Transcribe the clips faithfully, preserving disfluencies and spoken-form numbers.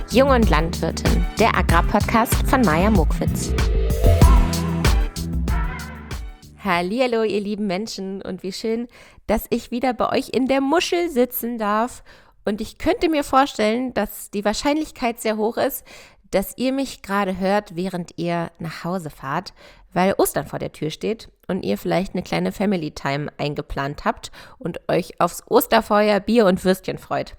Jung und Landwirtin, der Agrarpodcast von Maja Mokwitz. Hallihallo, ihr lieben Menschen, und wie schön, dass ich wieder bei euch in der Muschel sitzen darf. Und ich könnte mir vorstellen, dass die Wahrscheinlichkeit sehr hoch ist, dass ihr mich gerade hört, während ihr nach Hause fahrt, weil Ostern vor der Tür steht und ihr vielleicht eine kleine Family Time eingeplant habt und euch aufs Osterfeuer, Bier und Würstchen freut.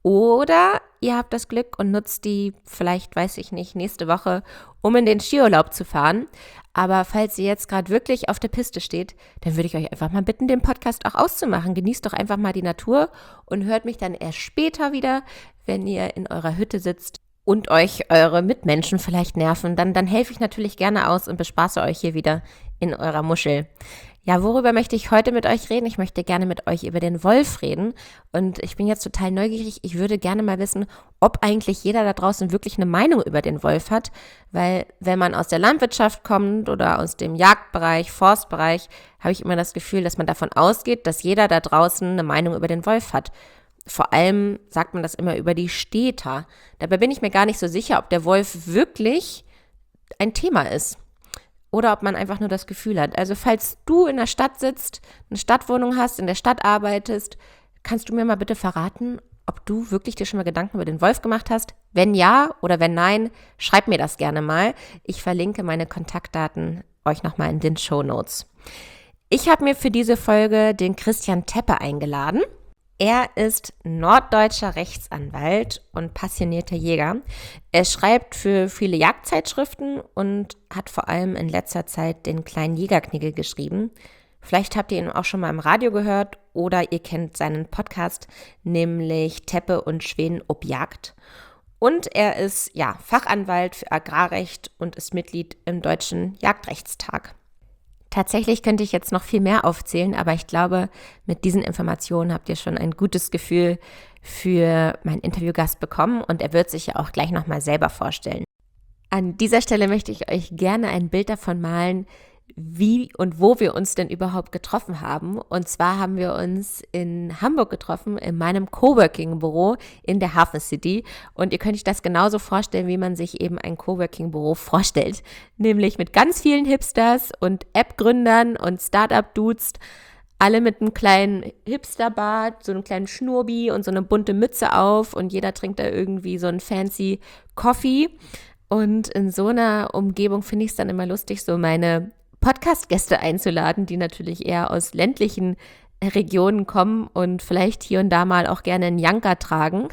Oder ihr habt das Glück und nutzt die, vielleicht, weiß ich nicht, nächste Woche, um in den Skiurlaub zu fahren. Aber falls ihr jetzt gerade wirklich auf der Piste steht, dann würde ich euch einfach mal bitten, den Podcast auch auszumachen. Genießt doch einfach mal die Natur und hört mich dann erst später wieder, wenn ihr in eurer Hütte sitzt und euch eure Mitmenschen vielleicht nerven. Dann, dann helfe ich natürlich gerne aus und bespaße euch hier wieder in eurer Muschel. Ja, worüber möchte ich heute mit euch reden? Ich möchte gerne mit euch über den Wolf reden und ich bin jetzt total neugierig. Ich würde gerne mal wissen, ob eigentlich jeder da draußen wirklich eine Meinung über den Wolf hat, weil wenn man aus der Landwirtschaft kommt oder aus dem Jagdbereich, Forstbereich, habe ich immer das Gefühl, dass man davon ausgeht, dass jeder da draußen eine Meinung über den Wolf hat. Vor allem sagt man das immer über die Städter. Dabei bin ich mir gar nicht so sicher, ob der Wolf wirklich ein Thema ist. Oder ob man einfach nur das Gefühl hat. Also falls du in der Stadt sitzt, eine Stadtwohnung hast, in der Stadt arbeitest, kannst du mir mal bitte verraten, ob du wirklich dir schon mal Gedanken über den Wolf gemacht hast? Wenn ja oder wenn nein, schreib mir das gerne mal. Ich verlinke meine Kontaktdaten euch nochmal in den Shownotes. Ich habe mir für diese Folge den Christian Teppe eingeladen. Er ist norddeutscher Rechtsanwalt und passionierter Jäger. Er schreibt für viele Jagdzeitschriften und hat vor allem in letzter Zeit den kleinen Jägerknigge geschrieben. Vielleicht habt ihr ihn auch schon mal im Radio gehört oder ihr kennt seinen Podcast, nämlich Teppe und Schweden ob Jagd. Und er ist ja Fachanwalt für Agrarrecht und ist Mitglied im Deutschen Jagdrechtstag. Tatsächlich könnte ich jetzt noch viel mehr aufzählen, aber ich glaube, mit diesen Informationen habt ihr schon ein gutes Gefühl für meinen Interviewgast bekommen und er wird sich ja auch gleich nochmal selber vorstellen. An dieser Stelle möchte ich euch gerne ein Bild davon malen, wie und wo wir uns denn überhaupt getroffen haben. Und zwar haben wir uns in Hamburg getroffen, in meinem Coworking-Büro in der Hafen City. Und ihr könnt euch das genauso vorstellen, wie man sich eben ein Coworking-Büro vorstellt. Nämlich mit ganz vielen Hipsters und App-Gründern und Startup-Dudes, alle mit einem kleinen Hipsterbart, so einem kleinen Schnurbi und so eine bunte Mütze auf. Und jeder trinkt da irgendwie so einen fancy Coffee. Und in so einer Umgebung finde ich es dann immer lustig, so meine Podcast-Gäste einzuladen, die natürlich eher aus ländlichen Regionen kommen und vielleicht hier und da mal auch gerne einen Janker tragen.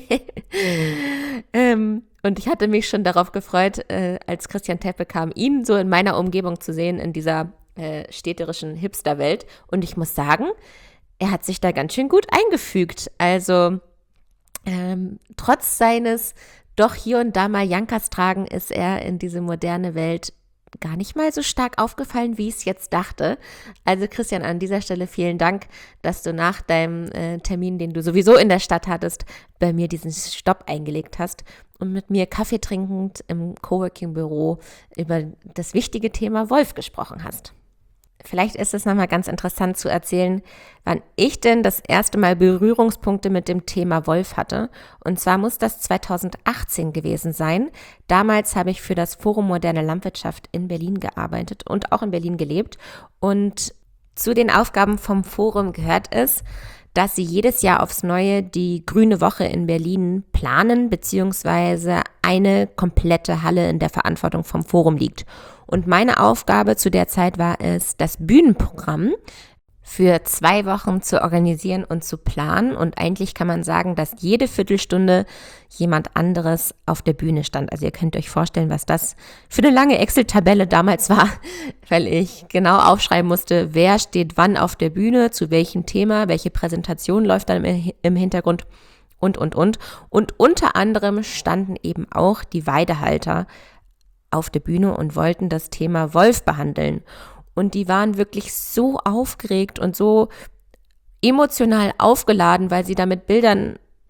ähm, und ich hatte mich schon darauf gefreut, äh, als Christian Teppe kam, ihn so in meiner Umgebung zu sehen, in dieser äh, städterischen Hipsterwelt. Und ich muss sagen, er hat sich da ganz schön gut eingefügt. Also ähm, trotz seines doch hier und da mal Jankers tragen, ist er in diese moderne Welt gar nicht mal so stark aufgefallen, wie ich es jetzt dachte. Also Christian, an dieser Stelle vielen Dank, dass du nach deinem äh, Termin, den du sowieso in der Stadt hattest, bei mir diesen Stopp eingelegt hast und mit mir Kaffee trinkend im Coworking-Büro über das wichtige Thema Wolf gesprochen hast. Vielleicht ist es nochmal ganz interessant zu erzählen, wann ich denn das erste Mal Berührungspunkte mit dem Thema Wolf hatte. Und zwar muss das zweitausendachtzehn gewesen sein. Damals habe ich für das Forum Moderne Landwirtschaft in Berlin gearbeitet und auch in Berlin gelebt. Und zu den Aufgaben vom Forum gehört es, dass sie jedes Jahr aufs Neue die Grüne Woche in Berlin planen, beziehungsweise eine komplette Halle in der Verantwortung vom Forum liegt. Und meine Aufgabe zu der Zeit war es, das Bühnenprogramm für zwei Wochen zu organisieren und zu planen. Und eigentlich kann man sagen, dass jede Viertelstunde jemand anderes auf der Bühne stand. Also ihr könnt euch vorstellen, was das für eine lange Excel-Tabelle damals war, weil ich genau aufschreiben musste, wer steht wann auf der Bühne, zu welchem Thema, welche Präsentation läuft dann im Hintergrund und, und, und. Und unter anderem standen eben auch die Weidehalter auf der Bühne und wollten das Thema Wolf behandeln. Und die waren wirklich so aufgeregt und so emotional aufgeladen, weil sie da mit Bildern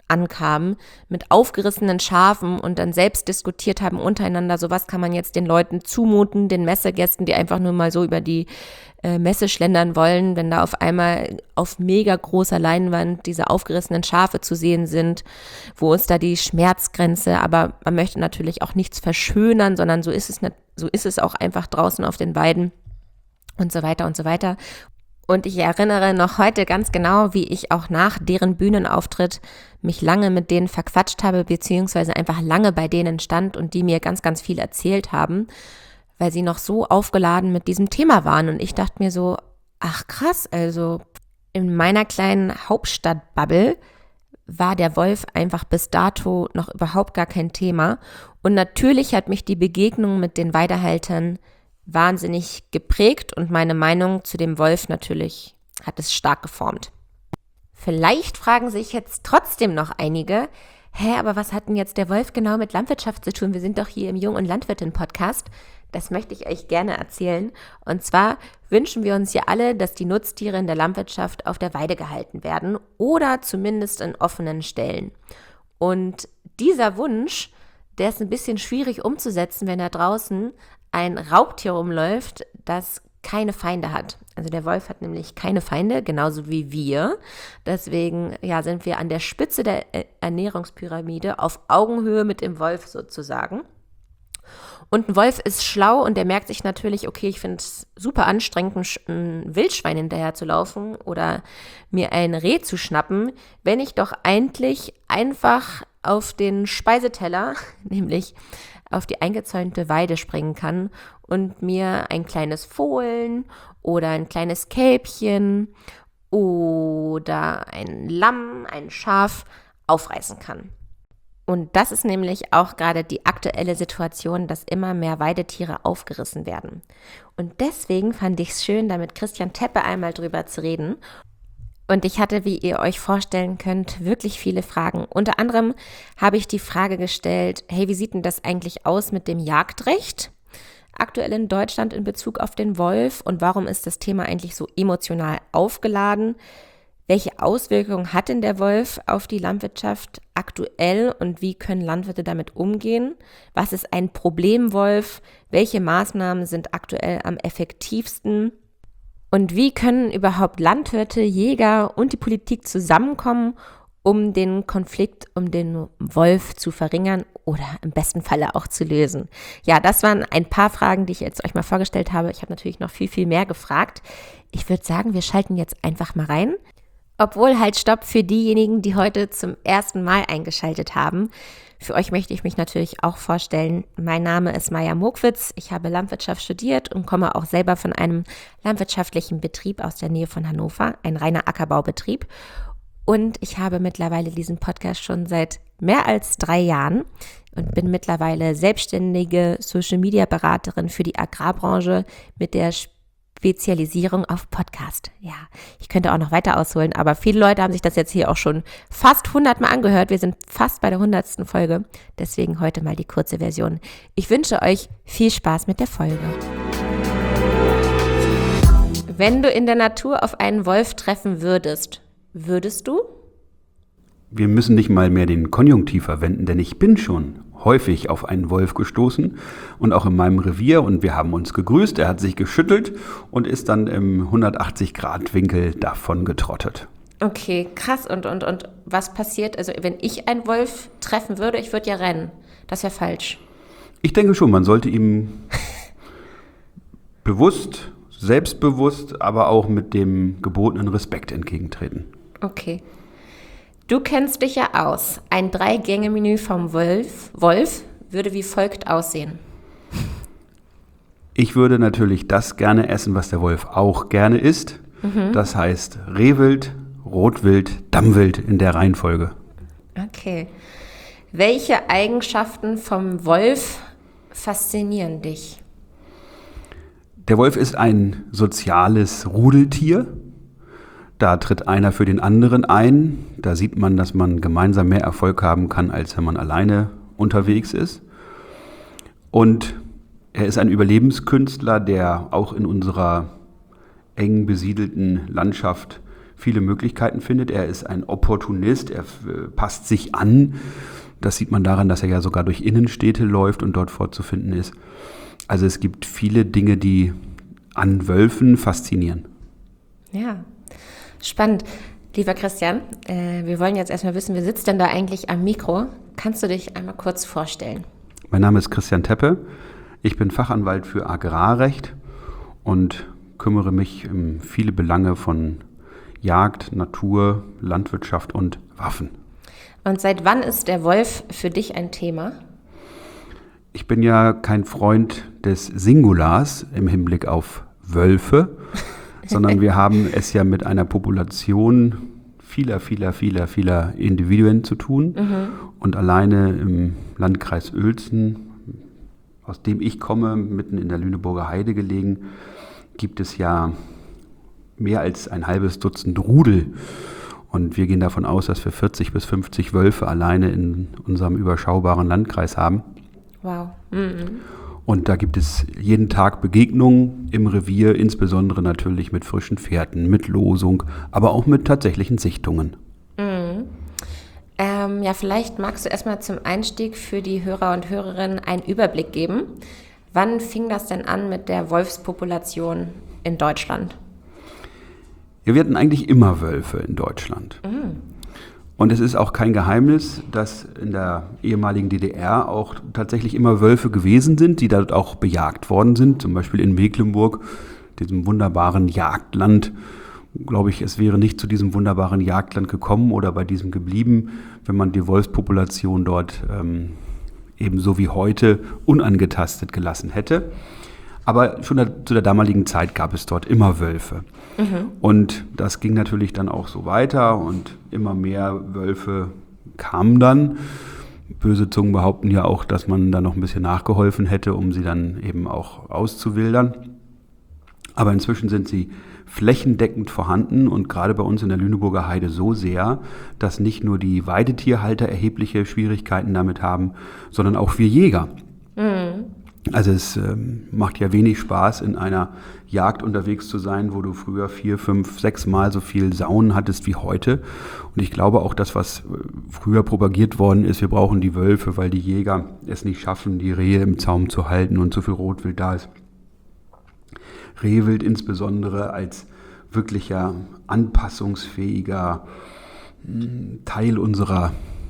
ankamen mit aufgerissenen Schafen und dann selbst diskutiert haben untereinander, so was kann man jetzt den Leuten zumuten, den Messegästen, die einfach nur mal so über die äh, Messe schlendern wollen, wenn da auf einmal auf mega großer Leinwand diese aufgerissenen Schafe zu sehen sind, wo ist da die Schmerzgrenze, aber man möchte natürlich auch nichts verschönern, sondern so ist es, nicht, so ist es auch einfach draußen auf den Weiden und so weiter und so weiter. Und ich erinnere noch heute ganz genau, wie ich auch nach deren Bühnenauftritt mich lange mit denen verquatscht habe, beziehungsweise einfach lange bei denen stand und die mir ganz, ganz viel erzählt haben, weil sie noch so aufgeladen mit diesem Thema waren. Und ich dachte mir so, ach krass, also in meiner kleinen Hauptstadtbubble war der Wolf einfach bis dato noch überhaupt gar kein Thema. Und natürlich hat mich die Begegnung mit den Weidehaltern wahnsinnig geprägt und meine Meinung zu dem Wolf natürlich hat es stark geformt. Vielleicht fragen sich jetzt trotzdem noch einige, hä, aber was hat denn jetzt der Wolf genau mit Landwirtschaft zu tun? Wir sind doch hier im Jung- und Landwirtin-Podcast. Das möchte ich euch gerne erzählen. Und zwar wünschen wir uns ja alle, dass die Nutztiere in der Landwirtschaft auf der Weide gehalten werden oder zumindest in offenen Ställen. Und dieser Wunsch, der ist ein bisschen schwierig umzusetzen, wenn da draußen ein Raubtier rumläuft, das keine Feinde hat. Also der Wolf hat nämlich keine Feinde, genauso wie wir. Deswegen ja, sind wir an der Spitze der Ernährungspyramide auf Augenhöhe mit dem Wolf sozusagen. Und ein Wolf ist schlau und der merkt sich natürlich, okay, ich finde es super anstrengend, ein Wildschwein hinterher zu laufen oder mir ein Reh zu schnappen, wenn ich doch eigentlich einfach auf den Speiseteller, nämlich auf die eingezäunte Weide springen kann und mir ein kleines Fohlen oder ein kleines Kälbchen oder ein Lamm, ein Schaf aufreißen kann. Und das ist nämlich auch gerade die aktuelle Situation, dass immer mehr Weidetiere aufgerissen werden. Und deswegen fand ich es schön, da mit Christian Teppe einmal drüber zu reden. Und ich hatte, wie ihr euch vorstellen könnt, wirklich viele Fragen. Unter anderem habe ich die Frage gestellt, hey, wie sieht denn das eigentlich aus mit dem Jagdrecht aktuell in Deutschland in Bezug auf den Wolf und warum ist das Thema eigentlich so emotional aufgeladen? Welche Auswirkungen hat denn der Wolf auf die Landwirtschaft aktuell und wie können Landwirte damit umgehen? Was ist ein Problemwolf? Welche Maßnahmen sind aktuell am effektivsten? Und wie können überhaupt Landwirte, Jäger und die Politik zusammenkommen, um den Konflikt um den Wolf zu verringern oder im besten Falle auch zu lösen? Ja, das waren ein paar Fragen, die ich jetzt euch mal vorgestellt habe. Ich habe natürlich noch viel, viel mehr gefragt. Ich würde sagen, wir schalten jetzt einfach mal rein. Obwohl, halt stopp für diejenigen, die heute zum ersten Mal eingeschaltet haben. Für euch möchte ich mich natürlich auch vorstellen. Mein Name ist Maja Mokwitz. Ich habe Landwirtschaft studiert und komme auch selber von einem landwirtschaftlichen Betrieb aus der Nähe von Hannover, ein reiner Ackerbaubetrieb. Und ich habe mittlerweile diesen Podcast schon seit mehr als drei Jahren und bin mittlerweile selbstständige Social-Media-Beraterin für die Agrarbranche mit der Spezialisierung auf Podcast. Ja, ich könnte auch noch weiter ausholen, aber viele Leute haben sich das jetzt hier auch schon fast hundert Mal angehört. Wir sind fast bei der hundertsten Folge, deswegen heute mal die kurze Version. Ich wünsche euch viel Spaß mit der Folge. Wenn du in der Natur auf einen Wolf treffen würdest, würdest du? Wir müssen nicht mal mehr den Konjunktiv verwenden, denn ich bin schon häufig auf einen Wolf gestoßen und auch in meinem Revier und wir haben uns gegrüßt, er hat sich geschüttelt und ist dann im hundertachtzig Grad Winkel davon getrottet. Okay, krass. Und, und, und was passiert, also wenn ich einen Wolf treffen würde, ich würde ja rennen. Das wäre falsch. Ich denke schon, man sollte ihm bewusst, selbstbewusst, aber auch mit dem gebotenen Respekt entgegentreten. Okay. Du kennst dich ja aus. Ein Drei-Gänge-Menü vom Wolf, Wolf würde wie folgt aussehen. Ich würde natürlich das gerne essen, was der Wolf auch gerne isst. Mhm. Das heißt Rehwild, Rotwild, Dammwild in der Reihenfolge. Okay. Welche Eigenschaften vom Wolf faszinieren dich? Der Wolf ist ein soziales Rudeltier. Da tritt einer für den anderen ein. Da sieht man, dass man gemeinsam mehr Erfolg haben kann, als wenn man alleine unterwegs ist. Und er ist ein Überlebenskünstler, der auch in unserer eng besiedelten Landschaft viele Möglichkeiten findet. Er ist ein Opportunist, er äh, passt sich an. Das sieht man daran, dass er ja sogar durch Innenstädte läuft und dort vorzufinden ist. Also es gibt viele Dinge, die an Wölfen faszinieren. Ja, spannend. Lieber Christian, äh, wir wollen jetzt erstmal wissen, wer sitzt denn da eigentlich am Mikro? Kannst du dich einmal kurz vorstellen? Mein Name ist Christian Teppe. Ich bin Fachanwalt für Agrarrecht und kümmere mich um viele Belange von Jagd, Natur, Landwirtschaft und Waffen. Und seit wann ist der Wolf für dich ein Thema? Ich bin ja kein Freund des Singulars im Hinblick auf Wölfe, sondern wir haben es ja mit einer Population vieler, vieler, vieler, vieler Individuen zu tun. Mhm. Und alleine im Landkreis Uelzen, aus dem ich komme, mitten in der Lüneburger Heide gelegen, gibt es ja mehr als ein halbes Dutzend Rudel. Und wir gehen davon aus, dass wir vierzig bis fünfzig Wölfe alleine in unserem überschaubaren Landkreis haben. Wow. Mhm. Und da gibt es jeden Tag Begegnungen im Revier, insbesondere natürlich mit frischen Fährten, mit Losung, aber auch mit tatsächlichen Sichtungen. Mhm. Ähm, ja, vielleicht magst du erstmal zum Einstieg für die Hörer und Hörerinnen einen Überblick geben. Wann fing das denn an mit der Wolfspopulation in Deutschland? Ja, wir hatten eigentlich immer Wölfe in Deutschland. Mhm. Und es ist auch kein Geheimnis, dass in der ehemaligen D D R auch tatsächlich immer Wölfe gewesen sind, die dort auch bejagt worden sind. Zum Beispiel in Mecklenburg, diesem wunderbaren Jagdland. Glaube ich, es wäre nicht zu diesem wunderbaren Jagdland gekommen oder bei diesem geblieben, wenn man die Wolfspopulation dort ähm, ebenso wie heute unangetastet gelassen hätte. Aber schon der, zu der damaligen Zeit gab es dort immer Wölfe. Mhm. Und das ging natürlich dann auch so weiter und immer mehr Wölfe kamen dann. Böse Zungen behaupten ja auch, dass man da noch ein bisschen nachgeholfen hätte, um sie dann eben auch auszuwildern. Aber inzwischen sind sie flächendeckend vorhanden und gerade bei uns in der Lüneburger Heide so sehr, dass nicht nur die Weidetierhalter erhebliche Schwierigkeiten damit haben, sondern auch wir Jäger. Mhm. Also es ähm, macht ja wenig Spaß, in einer Jagd unterwegs zu sein, wo du früher vier, fünf, sechs Mal so viel Sauen hattest wie heute. Und ich glaube auch, das, was früher propagiert worden ist, wir brauchen die Wölfe, weil die Jäger es nicht schaffen, die Rehe im Zaum zu halten und so viel Rotwild da ist. Rehwild insbesondere als wirklicher anpassungsfähiger Teil unserer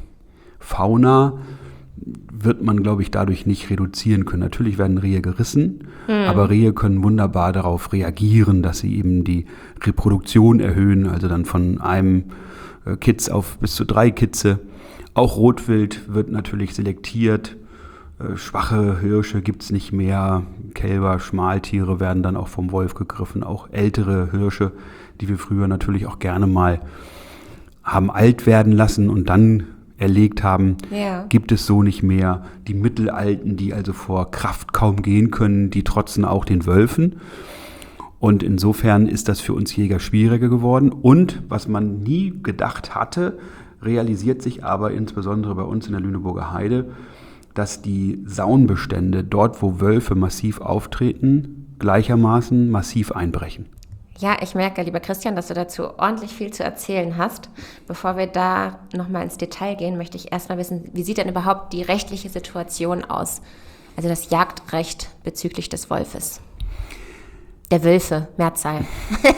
Fauna wird man, glaube ich, dadurch nicht reduzieren können. Natürlich werden Rehe gerissen, hm. aber Rehe können wunderbar darauf reagieren, dass sie eben die Reproduktion erhöhen, also dann von einem Kitz auf bis zu drei Kitze. Auch Rotwild wird natürlich selektiert. Schwache Hirsche gibt es nicht mehr. Kälber, Schmaltiere werden dann auch vom Wolf gegriffen. Auch ältere Hirsche, die wir früher natürlich auch gerne mal haben alt werden lassen und dann erlegt haben, ja. gibt es so nicht mehr. Die Mittelalten, die also vor Kraft kaum gehen können, die trotzen auch den Wölfen. Und insofern ist das für uns Jäger schwieriger geworden. Und was man nie gedacht hatte, realisiert sich aber insbesondere bei uns in der Lüneburger Heide, dass die Saunbestände dort, wo Wölfe massiv auftreten, gleichermaßen massiv einbrechen. Ja, ich merke, lieber Christian, dass du dazu ordentlich viel zu erzählen hast. Bevor wir da nochmal ins Detail gehen, möchte ich erstmal wissen, wie sieht denn überhaupt die rechtliche Situation aus? Also das Jagdrecht bezüglich des Wolfes. Der Wölfe, Mehrzahl.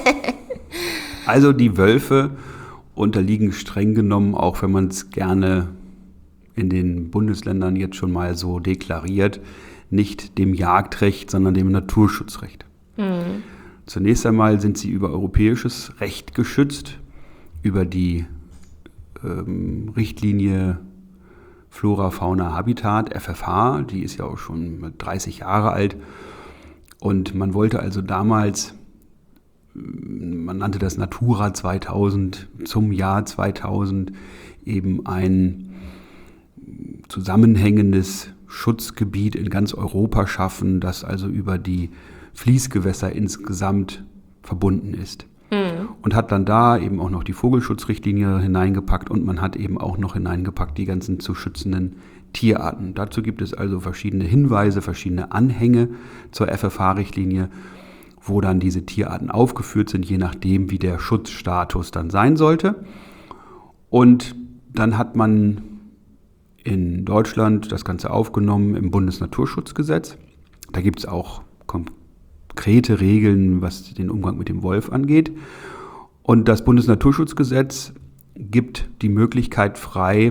Also die Wölfe unterliegen streng genommen, auch wenn man es gerne in den Bundesländern jetzt schon mal so deklariert, nicht dem Jagdrecht, sondern dem Naturschutzrecht. Mhm. Zunächst einmal sind sie über europäisches Recht geschützt, über die ähm, Richtlinie Flora, Fauna, Habitat, F F H, die ist ja auch schon dreißig Jahre alt. Und man wollte also damals, man nannte das Natura zweitausend, zum Jahr zweitausend eben ein zusammenhängendes Schutzgebiet in ganz Europa schaffen, das also über die Fließgewässer insgesamt verbunden ist. Mhm. Und hat dann da eben auch noch die Vogelschutzrichtlinie hineingepackt und man hat eben auch noch hineingepackt die ganzen zu schützenden Tierarten. Dazu gibt es also verschiedene Hinweise, verschiedene Anhänge zur F F H-Richtlinie, wo dann diese Tierarten aufgeführt sind, je nachdem, wie der Schutzstatus dann sein sollte. Und dann hat man in Deutschland das Ganze aufgenommen im Bundesnaturschutzgesetz. Da gibt es auch konkrete Regeln, was den Umgang mit dem Wolf angeht. Und das Bundesnaturschutzgesetz gibt die Möglichkeit frei,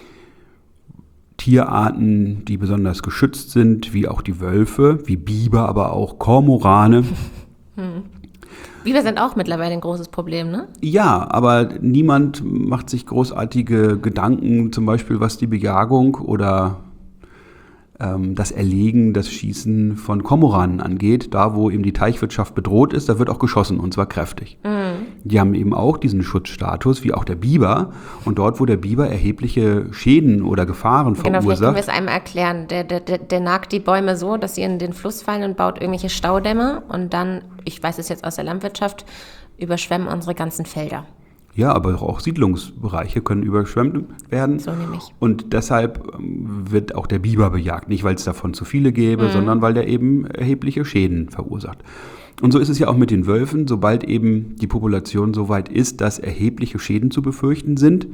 Tierarten, die besonders geschützt sind, wie auch die Wölfe, wie Biber, aber auch Kormorane. Hm. Biber sind auch mittlerweile ein großes Problem, ne? Ja, aber niemand macht sich großartige Gedanken, zum Beispiel was die Bejagung oder ähm, das Erlegen, das Schießen von Kormoranen angeht. Da, wo eben die Teichwirtschaft bedroht ist, da wird auch geschossen, und zwar kräftig. Mhm. Die haben eben auch diesen Schutzstatus, wie auch der Biber. Und dort, wo der Biber erhebliche Schäden oder Gefahren genau, verursacht. Genau, vielleicht können wir es einem erklären. Der, der, der, der nagt die Bäume so, dass sie in den Fluss fallen und baut irgendwelche Staudämme. Und dann, ich weiß es jetzt aus der Landwirtschaft, überschwemmen unsere ganzen Felder. Ja, aber auch Siedlungsbereiche können überschwemmt werden. So nämlich. Und deshalb wird auch der Biber bejagt. Nicht, weil es davon zu viele gäbe, mhm. sondern weil der eben erhebliche Schäden verursacht. Und so ist es ja auch mit den Wölfen. Sobald eben die Population so weit ist, dass erhebliche Schäden zu befürchten sind,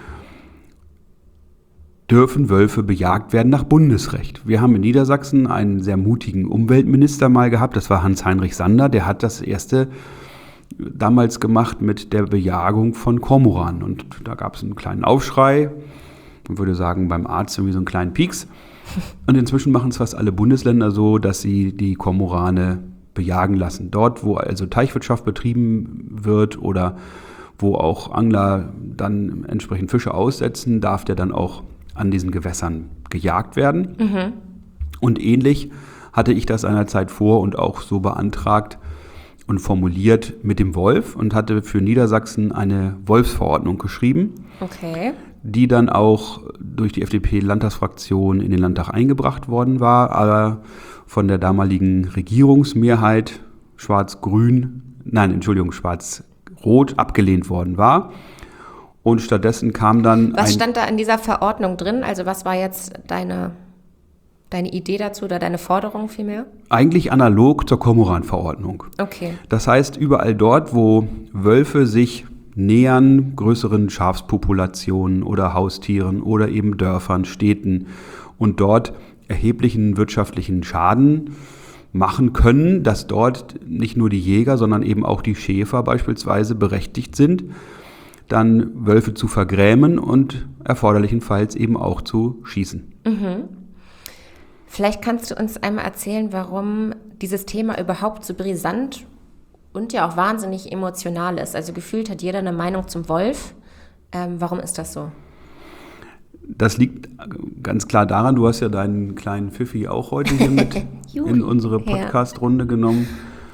dürfen Wölfe bejagt werden nach Bundesrecht. Wir haben in Niedersachsen einen sehr mutigen Umweltminister mal gehabt. Das war Hans-Heinrich Sander. Der hat das erste damals gemacht mit der Bejagung von Kormoranen. Und da gab es einen kleinen Aufschrei. Man würde sagen, beim Arzt irgendwie so einen kleinen Pieks. Und inzwischen machen es fast alle Bundesländer so, dass sie die Kormorane bejagen lassen. Dort, wo also Teichwirtschaft betrieben wird oder wo auch Angler dann entsprechend Fische aussetzen, darf der dann auch an diesen Gewässern gejagt werden. Mhm. Und ähnlich hatte ich das seinerzeit vor und auch so beantragt und formuliert mit dem Wolf und hatte für Niedersachsen eine Wolfsverordnung geschrieben, okay. die dann auch durch die F D P-Landtagsfraktion in den Landtag eingebracht worden war, aber von der damaligen Regierungsmehrheit schwarz-grün, nein, Entschuldigung, schwarz-rot abgelehnt worden war. Und stattdessen kam dann Was ein stand da in dieser Verordnung drin? Also was war jetzt deine, deine Idee dazu oder deine Forderung vielmehr? Eigentlich analog zur Kormoran-Verordnung. Okay. Das heißt, überall dort, wo Wölfe sich nähern größeren Schafspopulationen oder Haustieren oder eben Dörfern, Städten und dort erheblichen wirtschaftlichen Schaden machen können, dass dort nicht nur die Jäger, sondern eben auch die Schäfer beispielsweise berechtigt sind, dann Wölfe zu vergrämen und erforderlichenfalls eben auch zu schießen. Mhm. Vielleicht kannst du uns einmal erzählen, warum dieses Thema überhaupt so brisant und ja auch wahnsinnig emotional ist. Also gefühlt hat jeder eine Meinung zum Wolf. Ähm, warum ist das so? Das liegt ganz klar daran, du hast ja deinen kleinen Pfiffi auch heute hier mit in unsere Podcast-Runde genommen.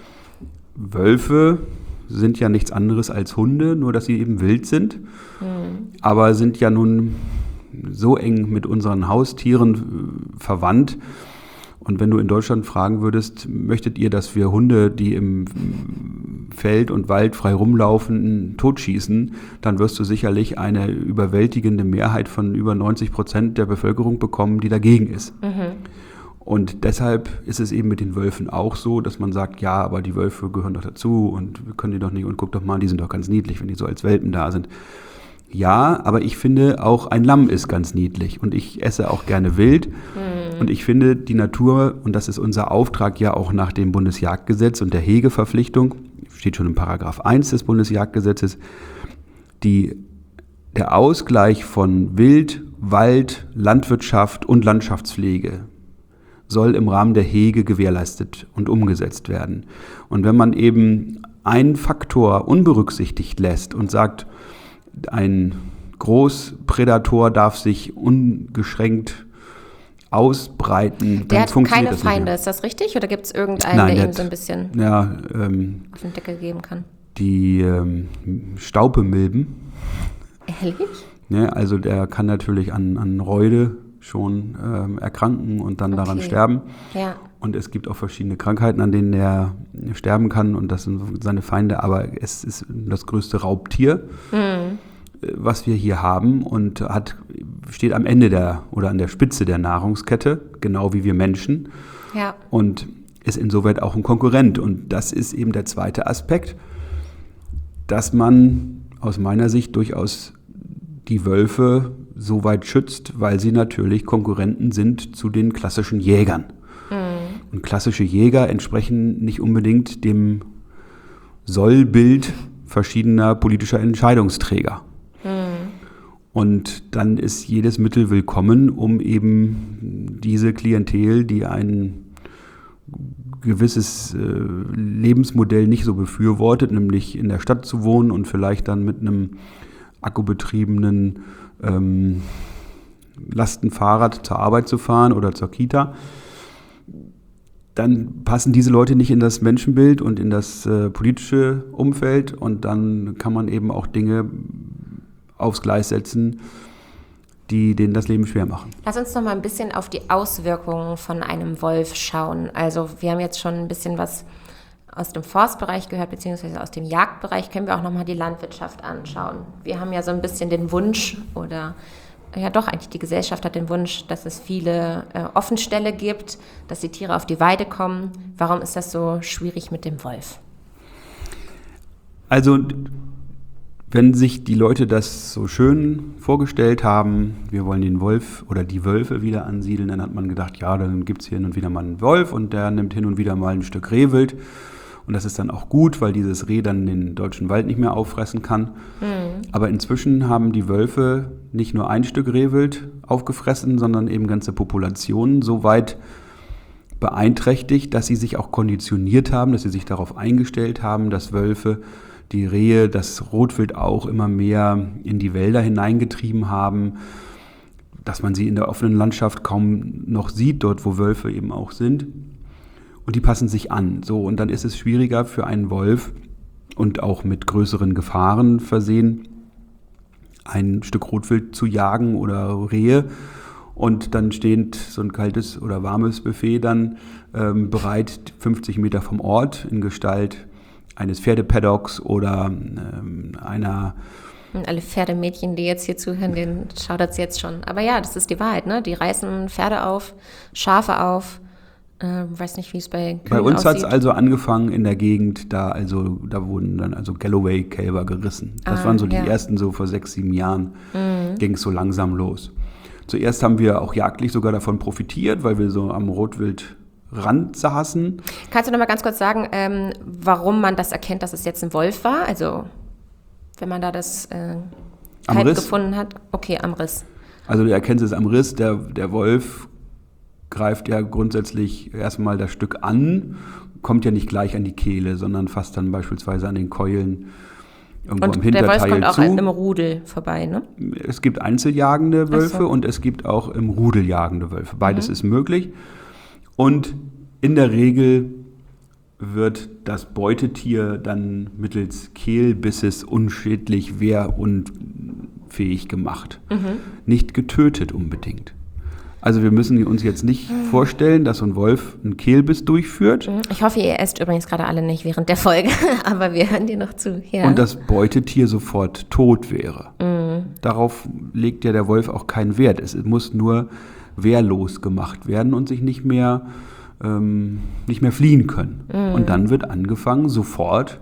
Wölfe sind ja nichts anderes als Hunde, nur dass sie eben wild sind, mhm. aber sind ja nun so eng mit unseren Haustieren verwandt. Und wenn du in Deutschland fragen würdest, möchtet ihr, dass wir Hunde, die im Feld und Wald frei rumlaufen, totschießen, dann wirst du sicherlich eine überwältigende Mehrheit von über neunzig Prozent der Bevölkerung bekommen, die dagegen ist. Mhm. Und deshalb ist es eben mit den Wölfen auch so, dass man sagt, ja, aber die Wölfe gehören doch dazu und wir können die doch nicht, und guck doch mal, die sind doch ganz niedlich, wenn die so als Welpen da sind. Ja, aber ich finde, auch ein Lamm ist ganz niedlich und ich esse auch gerne wild. Mhm. Und ich finde, die Natur, und das ist unser Auftrag ja auch nach dem Bundesjagdgesetz und der Hegeverpflichtung, steht schon in Paragraph eins des Bundesjagdgesetzes, die, der Ausgleich von Wild, Wald, Landwirtschaft und Landschaftspflege soll im Rahmen der Hege gewährleistet und umgesetzt werden. Und wenn man eben einen Faktor unberücksichtigt lässt und sagt, ein Großprädator darf sich ungeschränkt ausbreiten, der dann hat funktioniert keine das nicht Feinde, mehr. Ist das richtig? Oder gibt es irgendeinen, Nein, der der ihm so ein bisschen ja, ähm, auf den Deckel geben kann? Die ähm, Staupemilben. Ehrlich? Ne, also der kann natürlich an, an Räude schon ähm, erkranken und dann okay. daran sterben. Ja. Und es gibt auch verschiedene Krankheiten, an denen er sterben kann, und das sind seine Feinde, aber es ist das größte Raubtier, mhm. was wir hier haben, und hat, steht am Ende der oder an der Spitze der Nahrungskette, genau wie wir Menschen. Ja. Und ist insoweit auch ein Konkurrent. Und das ist eben der zweite Aspekt, dass man aus meiner Sicht durchaus die Wölfe so weit schützt, weil sie natürlich Konkurrenten sind zu den klassischen Jägern. Mhm. Und klassische Jäger entsprechen nicht unbedingt dem Sollbild verschiedener politischer Entscheidungsträger. Mhm. Und dann ist jedes Mittel willkommen, um eben diese Klientel, die ein gewisses äh, Lebensmodell nicht so befürwortet, nämlich in der Stadt zu wohnen und vielleicht dann mit einem akkubetriebenen ähm, Lastenfahrrad zur Arbeit zu fahren oder zur Kita, dann passen diese Leute nicht in das Menschenbild und in das äh, politische Umfeld und dann kann man eben auch Dinge aufs Gleis setzen, die denen das Leben schwer machen. Lass uns noch mal ein bisschen auf die Auswirkungen von einem Wolf schauen. Also wir haben jetzt schon ein bisschen was aus dem Forstbereich gehört, beziehungsweise aus dem Jagdbereich. Können wir auch noch mal die Landwirtschaft anschauen. Wir haben ja so ein bisschen den Wunsch, oder ja doch, eigentlich die Gesellschaft hat den Wunsch, dass es viele äh, Offenställe gibt, dass die Tiere auf die Weide kommen. Warum ist das so schwierig mit dem Wolf? Also wenn sich die Leute das so schön vorgestellt haben, wir wollen den Wolf oder die Wölfe wieder ansiedeln, dann hat man gedacht, ja, dann gibt es hier hin und wieder mal einen Wolf und der nimmt hin und wieder mal ein Stück Rehwild. Und das ist dann auch gut, weil dieses Reh dann den deutschen Wald nicht mehr auffressen kann. Mhm. Aber inzwischen haben die Wölfe nicht nur ein Stück Rehwild aufgefressen, sondern eben ganze Populationen so weit beeinträchtigt, dass sie sich auch konditioniert haben, dass sie sich darauf eingestellt haben, dass Wölfe die Rehe, das Rotwild auch immer mehr in die Wälder hineingetrieben haben, dass man sie in der offenen Landschaft kaum noch sieht, dort wo Wölfe eben auch sind. Und die passen sich an. So, und dann ist es schwieriger für einen Wolf und auch mit größeren Gefahren versehen, ein Stück Rotwild zu jagen oder Rehe. Und dann steht so ein kaltes oder warmes Buffet dann ähm, bereit, fünfzig Meter vom Ort in Gestalt eines Pferdepaddocks oder ähm, einer... Und alle Pferdemädchen, die jetzt hier zuhören, denen schaudert es jetzt schon. Aber ja, das ist die Wahrheit, ne? Die reißen Pferde auf, Schafe auf. Äh, weiß nicht, wie es bei Kühen Bei uns hat es aussieht. also angefangen in der Gegend, da also da wurden dann also Galloway-Kälber gerissen. Das ah, waren so die ja. ersten, so vor sechs, sieben Jahren mhm. ging es so langsam los. Zuerst haben wir auch jagdlich sogar davon profitiert, weil wir so am Rotwildrand saßen. Kannst du noch mal ganz kurz sagen, ähm, warum man das erkennt, dass es jetzt ein Wolf war? Also wenn man da das äh, Kalb gefunden hat. Okay, am Riss. Also du erkennst es am Riss. Der, der Wolf greift ja grundsätzlich erstmal das Stück an, kommt ja nicht gleich an die Kehle, sondern fasst dann beispielsweise an den Keulen irgendwo und am Hinterteil zu. Und der Wolf kommt auch zu. Im Rudel vorbei, ne? Es gibt einzeljagende Wölfe so. Und es gibt auch im Rudel jagende Wölfe. Beides mhm. ist möglich. Und in der Regel wird das Beutetier dann mittels Kehlbisses unschädlich, wehrunfähig gemacht. Mhm. Nicht getötet unbedingt. Also wir müssen uns jetzt nicht mhm. vorstellen, dass so ein Wolf einen Kehlbiss durchführt. Ich hoffe, ihr esst übrigens gerade alle nicht während der Folge, aber wir hören dir noch zu. Ja. Und das Beutetier sofort tot wäre. Mhm. Darauf legt ja der Wolf auch keinen Wert. Es muss nur wehrlos gemacht werden und sich nicht mehr, ähm, nicht mehr fliehen können. Mhm. Und dann wird angefangen, sofort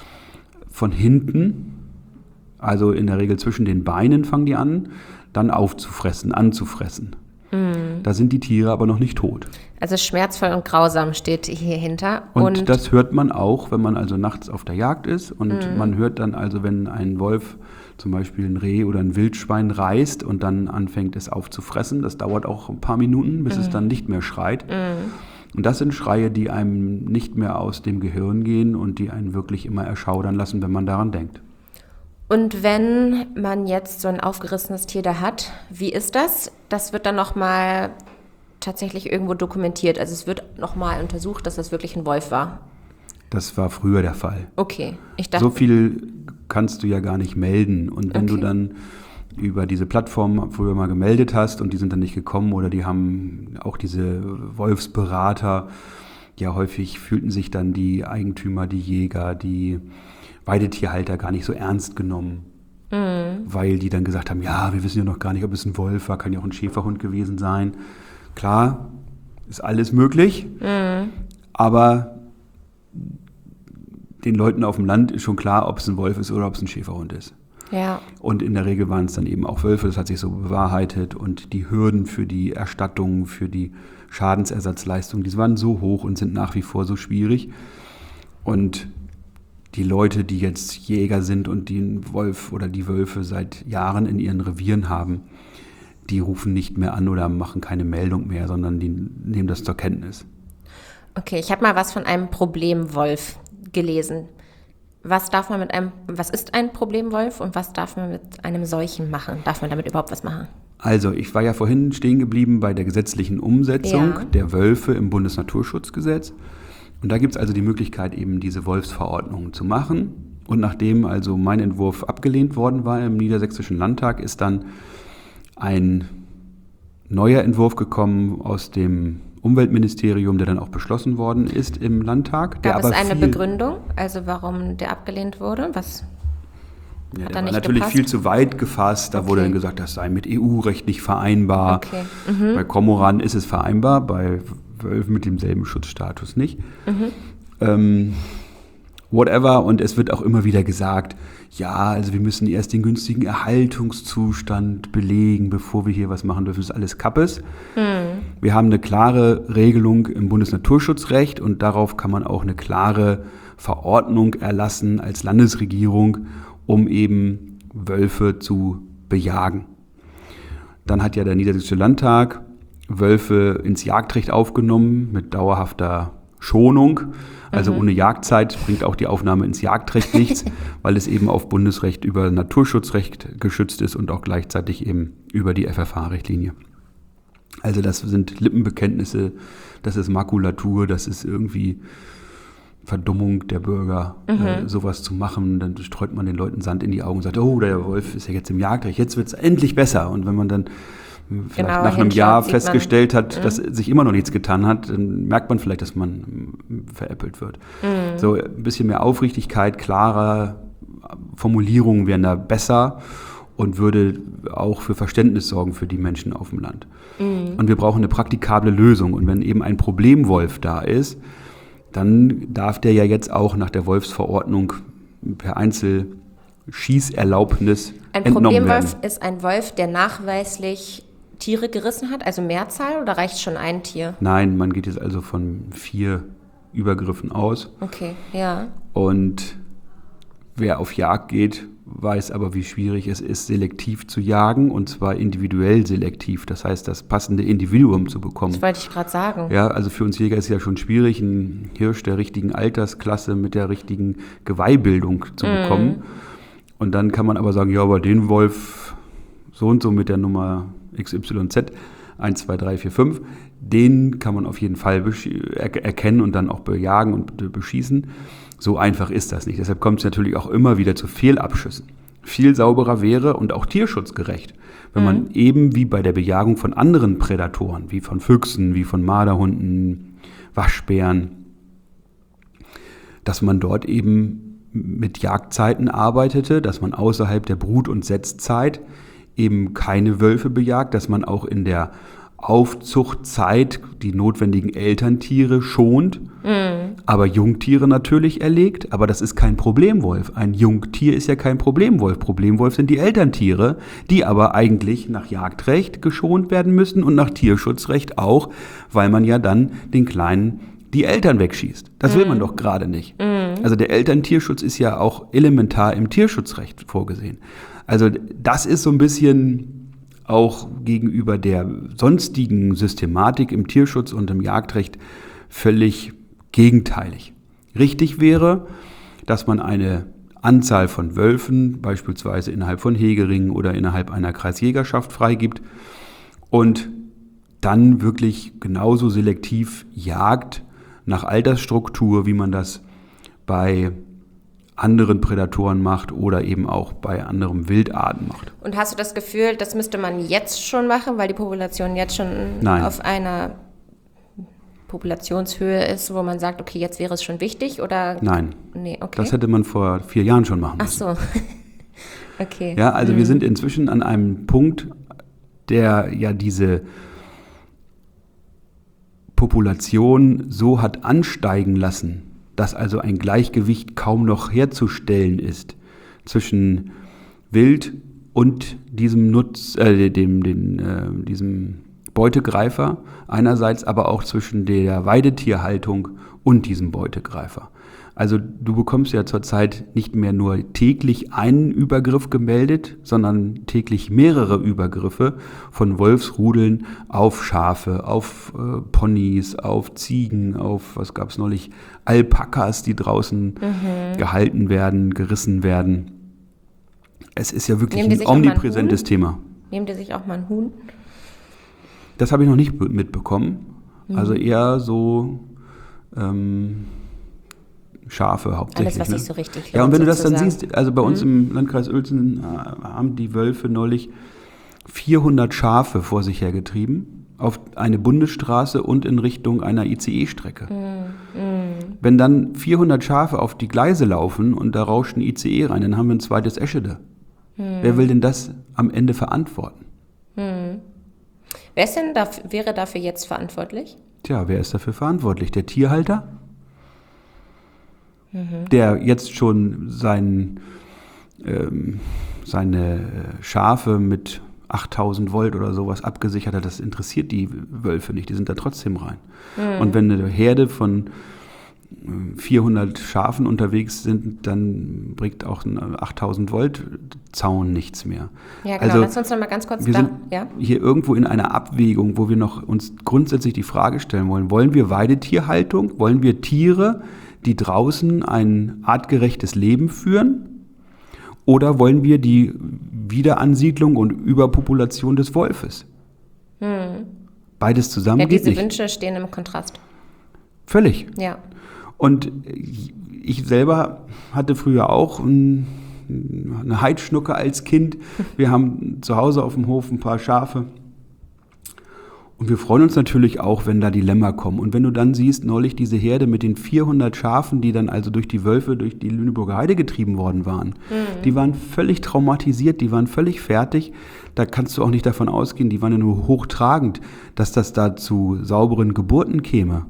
von hinten, also in der Regel zwischen den Beinen fangen die an, dann aufzufressen, anzufressen. Mhm. Da sind die Tiere aber noch nicht tot. Also schmerzvoll und grausam steht hier hinter. Und, und das hört man auch, wenn man also nachts auf der Jagd ist. Und mhm. man hört dann also, wenn ein Wolf zum Beispiel ein Reh oder ein Wildschwein reißt und dann anfängt es aufzufressen. Das dauert auch ein paar Minuten, bis mhm. es dann nicht mehr schreit. Mhm. Und das sind Schreie, die einem nicht mehr aus dem Gehirn gehen und die einen wirklich immer erschaudern lassen, wenn man daran denkt. Und wenn man jetzt so ein aufgerissenes Tier da hat, wie ist das? Das wird dann nochmal tatsächlich irgendwo dokumentiert. Also es wird nochmal untersucht, dass das wirklich ein Wolf war. Das war früher der Fall. Okay, ich dachte... So viel kannst du ja gar nicht melden. Und wenn okay. du dann über diese Plattform früher mal gemeldet hast und die sind dann nicht gekommen oder die haben auch diese Wolfsberater, ja häufig fühlten sich dann die Eigentümer, die Jäger, die Weidetierhalter gar nicht so ernst genommen, mhm. weil die dann gesagt haben, ja, wir wissen ja noch gar nicht, ob es ein Wolf war, kann ja auch ein Schäferhund gewesen sein. Klar, ist alles möglich, mhm. aber den Leuten auf dem Land ist schon klar, ob es ein Wolf ist oder ob es ein Schäferhund ist. Ja. Und in der Regel waren es dann eben auch Wölfe, das hat sich so bewahrheitet. Und die Hürden für die Erstattung, für die Schadensersatzleistung, die waren so hoch und sind nach wie vor so schwierig. Und die Leute, die jetzt Jäger sind und den Wolf oder die Wölfe seit Jahren in ihren Revieren haben, die rufen nicht mehr an oder machen keine Meldung mehr, sondern die nehmen das zur Kenntnis. Okay, ich habe mal was von einem Problemwolf gelesen. Was darf man mit einem, was ist ein Problemwolf und was darf man mit einem solchen machen? Darf man damit überhaupt was machen? Also, ich war ja vorhin stehen geblieben bei der gesetzlichen Umsetzung Ja. der Wölfe im Bundesnaturschutzgesetz. Und da gibt es also die Möglichkeit, eben diese Wolfsverordnungen zu machen. Und nachdem also mein Entwurf abgelehnt worden war im Niedersächsischen Landtag, ist dann ein neuer Entwurf gekommen aus dem Umweltministerium, der dann auch beschlossen worden ist im Landtag. Der Gab es aber eine viel, Begründung, also warum der abgelehnt wurde? Was? Ja, Hat der er war nicht natürlich gepasst? viel zu weit gefasst. Da wurde Okay. dann gesagt, das sei mit E U-Recht nicht vereinbar. Okay. Mhm. Bei Kormoran ist es vereinbar, bei Wölfen mit demselben Schutzstatus nicht. Mhm. Ähm, whatever. Und es wird auch immer wieder gesagt, ja, also wir müssen erst den günstigen Erhaltungszustand belegen, bevor wir hier was machen dürfen. Das ist alles Kappes. Mhm. Wir haben eine klare Regelung im Bundesnaturschutzrecht und darauf kann man auch eine klare Verordnung erlassen als Landesregierung, um eben Wölfe zu bejagen. Dann hat ja der Niedersächsische Landtag Wölfe ins Jagdrecht aufgenommen mit dauerhafter Schonung. Also Mhm. ohne Jagdzeit bringt auch die Aufnahme ins Jagdrecht nichts, weil es eben auf Bundesrecht über Naturschutzrecht geschützt ist und auch gleichzeitig eben über die F F H-Richtlinie. Also das sind Lippenbekenntnisse, das ist Makulatur, das ist irgendwie Verdummung der Bürger, Mhm. äh, sowas zu machen. Dann streut man den Leuten Sand in die Augen und sagt, oh, der Wolf ist ja jetzt im Jagdrecht, jetzt wird es endlich besser. Und wenn man dann vielleicht Genau, nach einem hinschaut, Jahr sieht festgestellt man, hat, mhm. dass sich immer noch nichts getan hat, dann merkt man vielleicht, dass man mm, veräppelt wird. Mhm. So ein bisschen mehr Aufrichtigkeit, klarer Formulierungen wären da besser und würde auch für Verständnis sorgen für die Menschen auf dem Land. Mhm. Und wir brauchen eine praktikable Lösung. Und wenn eben ein Problemwolf da ist, dann darf der ja jetzt auch nach der Wolfsverordnung per Einzelschießerlaubnis Ein entnommen Problemwolf werden. ist ein Wolf, der nachweislich Tiere gerissen hat, also Mehrzahl, oder reicht schon ein Tier? Nein, man geht jetzt also von vier Übergriffen aus. Okay, ja. Und wer auf Jagd geht, weiß aber, wie schwierig es ist, selektiv zu jagen, und zwar individuell selektiv. Das heißt, das passende Individuum zu bekommen. Das wollte ich gerade sagen. Ja, also für uns Jäger ist es ja schon schwierig, einen Hirsch der richtigen Altersklasse mit der richtigen Geweihbildung zu Mm. bekommen. Und dann kann man aber sagen, ja, aber den Wolf so und so mit der Nummer X Y Z, eins, zwei, drei, vier, fünf, den kann man auf jeden Fall besch- er- erkennen und dann auch bejagen und be- beschießen. So einfach ist das nicht. Deshalb kommt es natürlich auch immer wieder zu Fehlabschüssen. Viel sauberer wäre und auch tierschutzgerecht, wenn man Mhm. eben wie bei der Bejagung von anderen Prädatoren, wie von Füchsen, wie von Marderhunden, Waschbären, dass man dort eben mit Jagdzeiten arbeitete, dass man außerhalb der Brut- und Setzzeit eben keine Wölfe bejagt, dass man auch in der Aufzuchtzeit die notwendigen Elterntiere schont, Mhm. aber Jungtiere natürlich erlegt. Aber das ist kein Problemwolf. Ein Jungtier ist ja kein Problemwolf. Problemwolf sind die Elterntiere, die aber eigentlich nach Jagdrecht geschont werden müssen und nach Tierschutzrecht auch, weil man ja dann den Kleinen die Eltern wegschießt. Das will man doch gerade nicht. Also der Elterntierschutz ist ja auch elementar im Tierschutzrecht vorgesehen. Also das ist so ein bisschen auch gegenüber der sonstigen Systematik im Tierschutz und im Jagdrecht völlig gegenteilig. Richtig wäre, dass man eine Anzahl von Wölfen beispielsweise innerhalb von Hegeringen oder innerhalb einer Kreisjägerschaft freigibt und dann wirklich genauso selektiv jagt nach Altersstruktur, wie man das bei anderen Prädatoren macht oder eben auch bei anderen Wildarten macht. Und hast du das Gefühl, das müsste man jetzt schon machen, weil die Population jetzt schon Nein. auf einer Populationshöhe ist, wo man sagt, okay, jetzt wäre es schon wichtig, oder? Nein, Nee, okay. das hätte man vor vier Jahren schon machen Ach müssen. so. Okay. Ja, also Mhm. wir sind inzwischen an einem Punkt, der ja diese Population so hat ansteigen lassen, dass also ein Gleichgewicht kaum noch herzustellen ist zwischen Wild und diesem Nutz, äh, dem, den, äh, diesem Beutegreifer einerseits, aber auch zwischen der Weidetierhaltung und diesem Beutegreifer. Also du bekommst ja zurzeit nicht mehr nur täglich einen Übergriff gemeldet, sondern täglich mehrere Übergriffe von Wolfsrudeln auf Schafe, auf äh, Ponys, auf Ziegen, auf, was gab es neulich, Alpakas, die draußen mhm. gehalten werden, gerissen werden. Es ist ja wirklich ein omnipräsentes Thema. Nehmen die sich auch mal ein Huhn? Das habe ich noch nicht mitbekommen. Mhm. Also eher so ähm, Schafe hauptsächlich. Alles, was ne? sich so richtig lohnt, ja, und wenn du das sozusagen. dann siehst, also bei uns mhm. im Landkreis Uelzen äh, haben die Wölfe neulich vierhundert Schafe vor sich hergetrieben auf eine Bundesstraße und in Richtung einer I C E-Strecke. Mhm. Mhm. Wenn dann vierhundert Schafe auf die Gleise laufen und da rauscht ein I C E rein, dann haben wir ein zweites Eschede. Mhm. Wer will denn das am Ende verantworten? Mhm. Wer ist denn dafür, wäre dafür jetzt verantwortlich? Tja, wer ist dafür verantwortlich? Der Tierhalter? Mhm. Der jetzt schon sein, ähm, seine Schafe mit achttausend Volt oder sowas abgesichert hat, das interessiert die Wölfe nicht, die sind da trotzdem rein. Mhm. Und wenn eine Herde von vierhundert Schafen unterwegs sind, dann bringt auch ein achttausend Volt Zaun nichts mehr. Ja, genau. Also, lass uns noch mal ganz kurz wir da, sind ja? hier irgendwo in einer Abwägung, wo wir noch uns grundsätzlich die Frage stellen wollen, wollen wir Weidetierhaltung, wollen wir Tiere, die draußen ein artgerechtes Leben führen, oder wollen wir die Wiederansiedlung und Überpopulation des Wolfes? Hm. Beides zusammen ja, geht diese nicht. Wünsche stehen im Kontrast. Völlig. Ja. Und ich selber hatte früher auch ein, eine Heidschnucke als Kind. Wir haben zu Hause auf dem Hof ein paar Schafe. Und wir freuen uns natürlich auch, wenn da die Lämmer kommen. Und wenn du dann siehst, neulich diese Herde mit den vierhundert Schafen, die dann also durch die Wölfe, durch die Lüneburger Heide getrieben worden waren, mhm. die waren völlig traumatisiert, die waren völlig fertig. Da kannst du auch nicht davon ausgehen, die waren ja nur hochtragend, dass das da zu sauberen Geburten käme.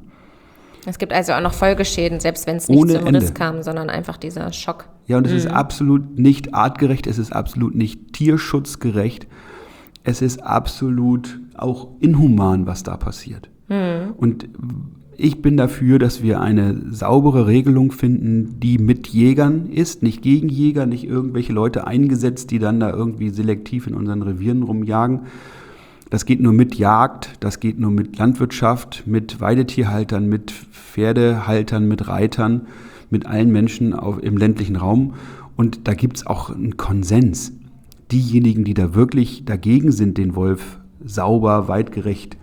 Es gibt also auch noch Folgeschäden, selbst wenn es nicht Ohne zum Ende. Riss kam, sondern einfach dieser Schock. Ja, und es mhm. ist absolut nicht artgerecht, es ist absolut nicht tierschutzgerecht. Es ist absolut auch inhuman, was da passiert. Mhm. Und ich bin dafür, dass wir eine saubere Regelung finden, die mit Jägern ist, nicht gegen Jäger, nicht irgendwelche Leute eingesetzt, die dann da irgendwie selektiv in unseren Revieren rumjagen. Das geht nur mit Jagd, das geht nur mit Landwirtschaft, mit Weidetierhaltern, mit Pferdehaltern, mit Reitern, mit allen Menschen auf, im ländlichen Raum. Und da gibt es auch einen Konsens. Diejenigen, die da wirklich dagegen sind, den Wolf sauber, weitgerecht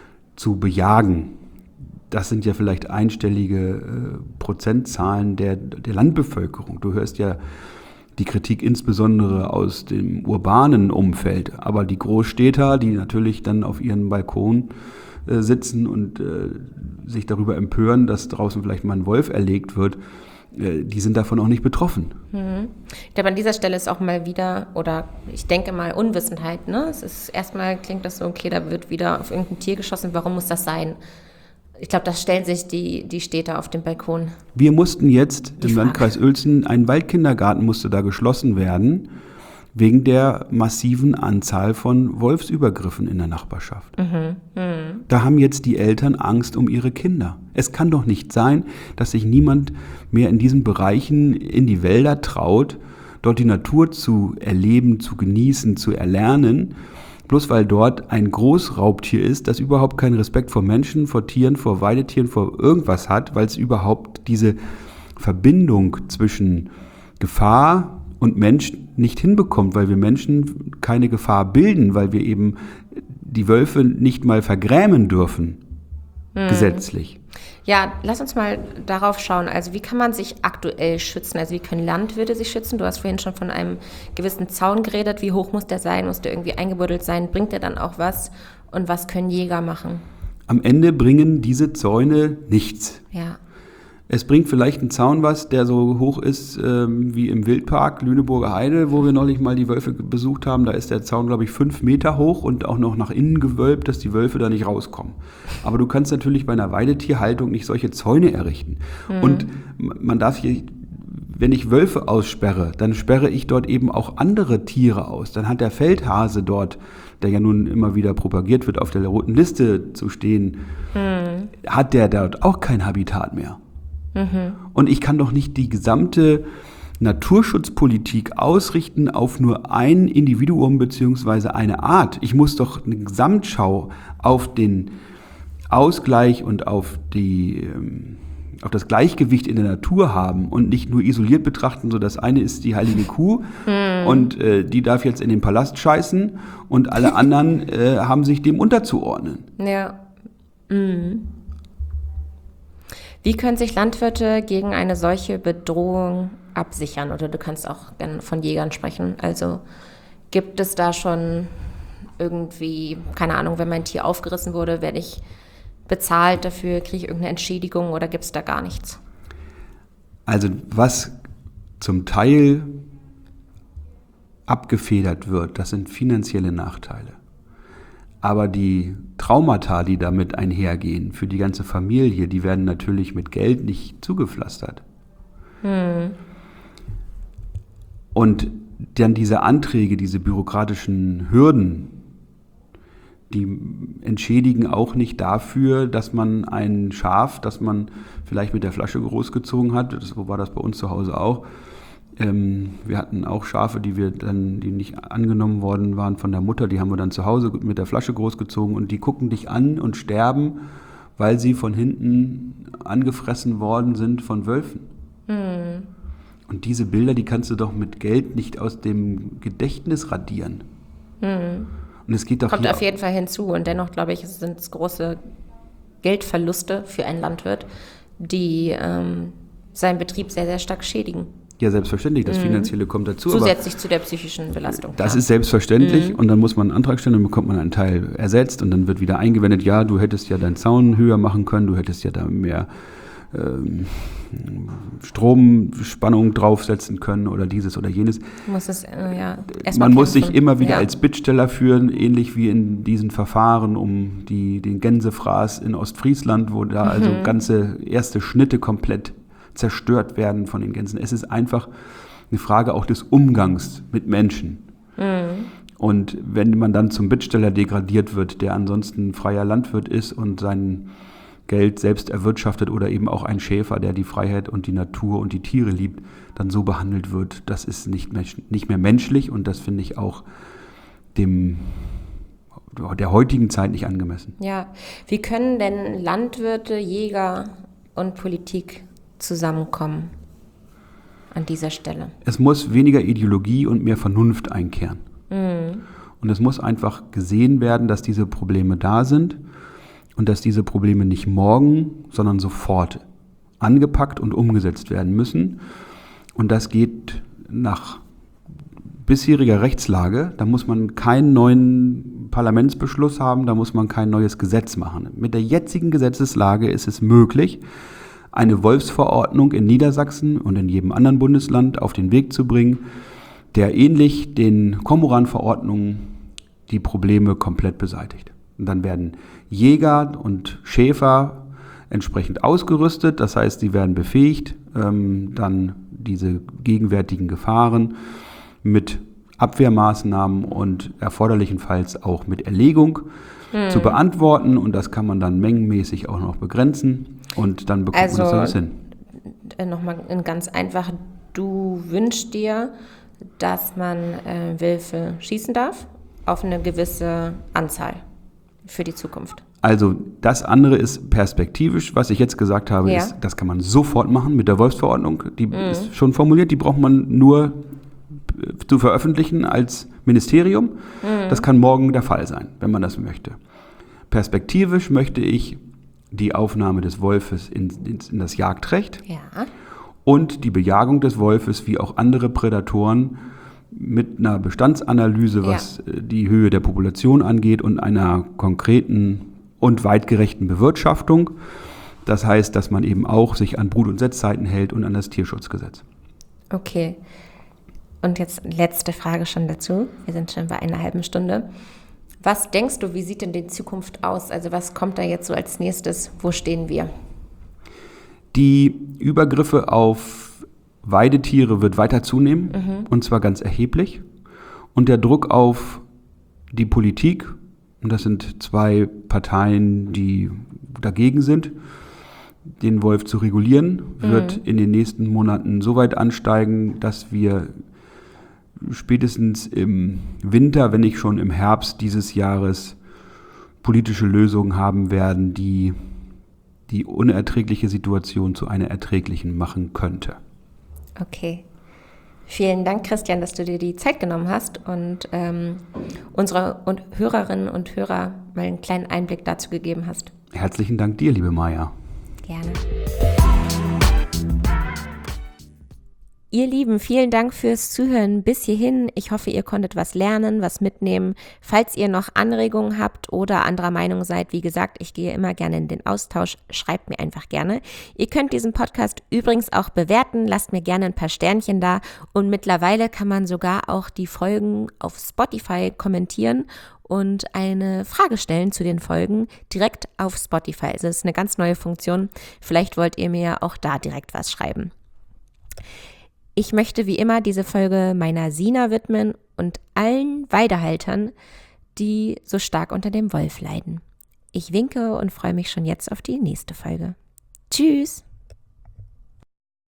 zu bejagen, das sind ja vielleicht einstellige äh, Prozentzahlen der, der Landbevölkerung. Du hörst ja die Kritik insbesondere aus dem urbanen Umfeld. Aber die Großstädter, die natürlich dann auf ihren Balkon äh, sitzen und äh, sich darüber empören, dass draußen vielleicht mal ein Wolf erlegt wird, äh, die sind davon auch nicht betroffen. Mhm. Ich glaube, an dieser Stelle ist auch mal wieder, oder ich denke mal, Unwissenheit. Ne? Es ist erstmal klingt das so, okay, da wird wieder auf irgendein Tier geschossen. Warum muss das sein? Ich glaube, das stellen sich die, die Städter auf dem Balkon. Wir mussten jetzt im Landkreis Uelzen, ein Waldkindergarten musste da geschlossen werden, wegen der massiven Anzahl von Wolfsübergriffen in der Nachbarschaft. Mhm. Mhm. Da haben jetzt die Eltern Angst um ihre Kinder. Es kann doch nicht sein, dass sich niemand mehr in diesen Bereichen in die Wälder traut, dort die Natur zu erleben, zu genießen, zu erlernen, bloß weil dort ein Großraubtier ist, das überhaupt keinen Respekt vor Menschen, vor Tieren, vor Weidetieren, vor irgendwas hat, weil es überhaupt diese Verbindung zwischen Gefahr und Mensch nicht hinbekommt, weil wir Menschen keine Gefahr bilden, weil wir eben die Wölfe nicht mal vergrämen dürfen, hm. gesetzlich. Ja, lass uns mal darauf schauen. Also wie kann man sich aktuell schützen? Also wie können Landwirte sich schützen? Du hast vorhin schon von einem gewissen Zaun geredet. Wie hoch muss der sein? Muss der irgendwie eingebuddelt sein? Bringt der dann auch was? Und was können Jäger machen? Am Ende bringen diese Zäune nichts. Ja. Es bringt vielleicht ein Zaun was, der so hoch ist ähm, wie im Wildpark Lüneburger Heide, wo wir neulich mal die Wölfe besucht haben. Da ist der Zaun, glaube ich, fünf Meter hoch und auch noch nach innen gewölbt, dass die Wölfe da nicht rauskommen. Aber du kannst natürlich bei einer Weidetierhaltung nicht solche Zäune errichten. Mhm. Und man darf hier, wenn ich Wölfe aussperre, dann sperre ich dort eben auch andere Tiere aus. Dann hat der Feldhase dort, der ja nun immer wieder propagiert wird, auf der roten Liste zu stehen, mhm. hat der dort auch kein Habitat mehr. Mhm. Und ich kann doch nicht die gesamte Naturschutzpolitik ausrichten auf nur ein Individuum bzw. eine Art. Ich muss doch eine Gesamtschau auf den Ausgleich und auf die, auf das Gleichgewicht in der Natur haben und nicht nur isoliert betrachten, so das eine ist die heilige Kuh mhm. und äh, die darf jetzt in den Palast scheißen und alle anderen äh, haben sich dem unterzuordnen. Ja. Mhm. Wie können sich Landwirte gegen eine solche Bedrohung absichern? Oder du kannst auch gerne von Jägern sprechen. Also gibt es da schon irgendwie, keine Ahnung, wenn mein Tier aufgerissen wurde, werde ich bezahlt dafür, kriege ich irgendeine Entschädigung oder gibt es da gar nichts? Also was zum Teil abgefedert wird, das sind finanzielle Nachteile. Aber die Traumata, die damit einhergehen, für die ganze Familie, die werden natürlich mit Geld nicht zugepflastert. Hm. Und dann diese Anträge, diese bürokratischen Hürden, die entschädigen auch nicht dafür, dass man ein Schaf, das man vielleicht mit der Flasche großgezogen hat, das, so war das bei uns zu Hause auch. Ähm, wir hatten auch Schafe, die wir dann, die nicht angenommen worden waren von der Mutter, die haben wir dann zu Hause mit der Flasche großgezogen und die gucken dich an und sterben, weil sie von hinten angefressen worden sind von Wölfen. Mhm. Und diese Bilder, die kannst du doch mit Geld nicht aus dem Gedächtnis radieren. Mhm. Und es geht doch Kommt auf jeden Fall hinzu und dennoch, glaube ich, sind es große Geldverluste für einen Landwirt, die ähm, seinen Betrieb sehr, sehr stark schädigen. Ja, selbstverständlich, das mhm. Finanzielle kommt dazu. Zusätzlich zu der psychischen Belastung. Das ja. ist selbstverständlich mhm. und dann muss man einen Antrag stellen, dann bekommt man einen Teil ersetzt und dann wird wieder eingewendet, ja, du hättest ja deinen Zaun höher machen können, du hättest ja da mehr ähm, Stromspannung draufsetzen können oder dieses oder jenes. Muss es, äh, ja, erst man mal muss sich immer wieder ja. als Bittsteller führen, ähnlich wie in diesen Verfahren um die, den Gänsefraß in Ostfriesland, wo da mhm. also ganze erste Schnitte komplett zerstört werden von den Gänsen. Es ist einfach eine Frage auch des Umgangs mit Menschen. Mhm. Und wenn man dann zum Bittsteller degradiert wird, der ansonsten freier Landwirt ist und sein Geld selbst erwirtschaftet oder eben auch ein Schäfer, der die Freiheit und die Natur und die Tiere liebt, dann so behandelt wird, das ist nicht mehr, nicht mehr menschlich und das finde ich auch dem der heutigen Zeit nicht angemessen. Ja, wie können denn Landwirte, Jäger und Politik zusammenkommen an dieser Stelle? Es muss weniger Ideologie und mehr Vernunft einkehren. Mhm. Und es muss einfach gesehen werden, dass diese Probleme da sind und dass diese Probleme nicht morgen, sondern sofort angepackt und umgesetzt werden müssen. Und das geht nach bisheriger Rechtslage. Da muss man keinen neuen Parlamentsbeschluss haben, da muss man kein neues Gesetz machen. Mit der jetzigen Gesetzeslage ist es möglich, eine Wolfsverordnung in Niedersachsen und in jedem anderen Bundesland auf den Weg zu bringen, der ähnlich den Komoran-Verordnungen die Probleme komplett beseitigt. Und dann werden Jäger und Schäfer entsprechend ausgerüstet, das heißt, sie werden befähigt, ähm, dann diese gegenwärtigen Gefahren mit Abwehrmaßnahmen und erforderlichenfalls auch mit Erlegung hm. zu beantworten und das kann man dann mengenmäßig auch noch begrenzen und dann bekommt also, man das alles hin. Nochmal ganz einfach, du wünschst dir, dass man äh, Wölfe schießen darf auf eine gewisse Anzahl für die Zukunft. Also das andere ist perspektivisch, was ich jetzt gesagt habe, ja. ist, das kann man sofort machen mit der Wolfsverordnung. Die mhm. ist schon formuliert, die braucht man nur zu veröffentlichen als Ministerium. Mhm. Das kann morgen der Fall sein, wenn man das möchte. Perspektivisch möchte ich die Aufnahme des Wolfes in, in, in das Jagdrecht ja. und die Bejagung des Wolfes wie auch andere Prädatoren mit einer Bestandsanalyse, was ja. die Höhe der Population angeht und einer konkreten und weitgerechten Bewirtschaftung, Das heißt, dass man eben auch sich an Brut- und Setzzeiten hält und an das Tierschutzgesetz. Okay. Und jetzt letzte Frage schon dazu. Wir sind schon bei einer halben Stunde. Was denkst du, wie sieht denn die Zukunft aus? Also was kommt da jetzt so als nächstes? Wo stehen wir? Die Übergriffe auf Weidetiere wird weiter zunehmen, mhm. und zwar ganz erheblich. Und der Druck auf die Politik, und das sind zwei Parteien, die dagegen sind, den Wolf zu regulieren, wird mhm. in den nächsten Monaten so weit ansteigen, dass wir spätestens im Winter, wenn nicht schon im Herbst dieses Jahres, politische Lösungen haben werden, die die unerträgliche Situation zu einer erträglichen machen könnte. Okay. Vielen Dank, Christian, dass du dir die Zeit genommen hast und ähm, unsere und Hörerinnen und Hörer mal einen kleinen Einblick dazu gegeben hast. Herzlichen Dank dir, liebe Maja. Gerne. Ihr Lieben, vielen Dank fürs Zuhören bis hierhin. Ich hoffe, ihr konntet was lernen, was mitnehmen. Falls ihr noch Anregungen habt oder anderer Meinung seid, wie gesagt, ich gehe immer gerne in den Austausch. Schreibt mir einfach gerne. Ihr könnt diesen Podcast übrigens auch bewerten. Lasst mir gerne ein paar Sternchen da. Und mittlerweile kann man sogar auch die Folgen auf Spotify kommentieren und eine Frage stellen zu den Folgen direkt auf Spotify. Also das ist eine ganz neue Funktion. Vielleicht wollt ihr mir auch da direkt was schreiben. Ich möchte wie immer diese Folge meiner Sina widmen und allen Weidehaltern, die so stark unter dem Wolf leiden. Ich winke und freue mich schon jetzt auf die nächste Folge. Tschüss!